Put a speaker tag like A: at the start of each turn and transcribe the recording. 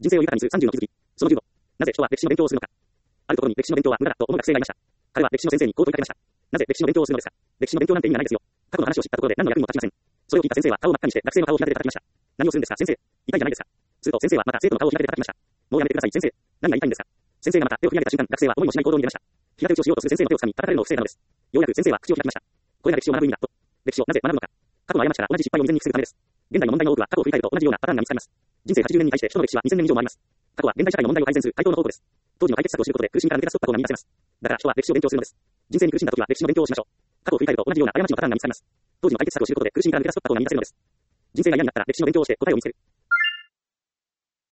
A: 人生を豊かにする30の気づき。その15。なぜ人は歴史の勉強をするのか。あるところに歴史の勉強は無駄だと思う学生がいました。彼は歴史の先生にこう問いかけました。なぜ歴史の勉強をするのですか。歴史の勉強なんて意味がないですよ。過去の話を知ったところで何の役にも立ちません。それを聞いた先生は顔を真っ赤にして学生の顔を開けて叩きました。何をするんですか先生。痛いじゃないですか。すると先生はまた生徒の顔を開けて叩きました。もうやめてください先生。何が痛いんですか。先生がまた手を振り上げた瞬間、学生は思いもしない行動に出ました。平手打ちをしようとする先生の手を掴み叩かれるのを防いだのです。ようやく先生は口を開きました。これが歴史を学ぶ意味だと。歴史をなぜ学ぶのか。過去の過ちから同じ失敗を未然に防ぐためです。現在の問題の多くは過去を振り返ると同じようなパターンが見つかります。人生80年に対して人の歴史は2000年以上もあります。過去は現代社会の問題を改善する対等の方法です。当時の解決策を知ることで苦しみから抜け出す突破口が見出せます。だから人は歴史を勉強するのです。人生に苦しんだ時は歴史の勉強をしましょう。過去を振り返ると同じような過ちのパターンが見つかります。当時の解決策を知ることで苦しみから抜け出す突破口が見出せるのです。人生が嫌になったら歴史の勉強をして答えを見つける。